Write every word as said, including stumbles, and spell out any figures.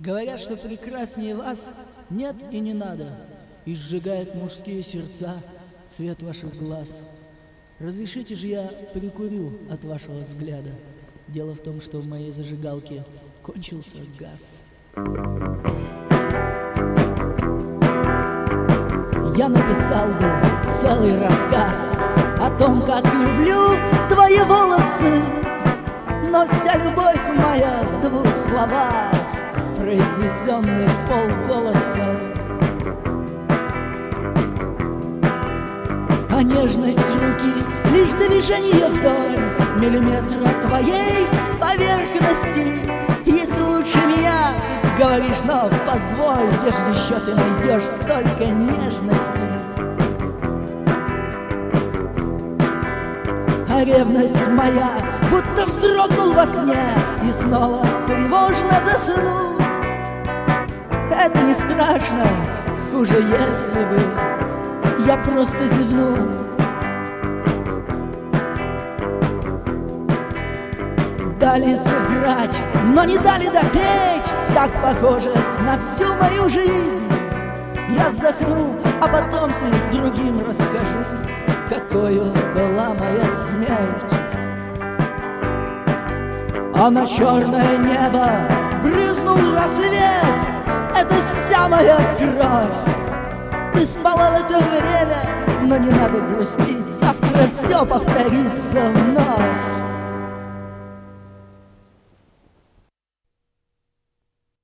Говорят, что прекраснее вас нет и не надо, и сжигает мужские сердца цвет ваших глаз. Разрешите же я прикурю от вашего взгляда. Дело в том, что в моей зажигалке кончился газ. Я написал бы целый рассказ о том, как люблю твои волосы, но вся любовь моя в двух словах, произнесенных полголоса. А нежность руки — лишь движение вдоль миллиметра твоей поверхности. Если лучше меня говоришь, но позволь, где же еще ты найдешь столько нежности? А ревность моя будто вздрогнул во сне и снова тревожно заснул. Это не страшно, хуже, если бы я просто зевнул. Дали сыграть, но не дали допеть, так похоже на всю мою жизнь. Я вздохну, а потом ты другим расскажи, какою была моя смерть. А на черное небо брызнул рассвет, это вся моя кровь. Ты спала в это время, но не надо грустить, завтра все повторится вновь.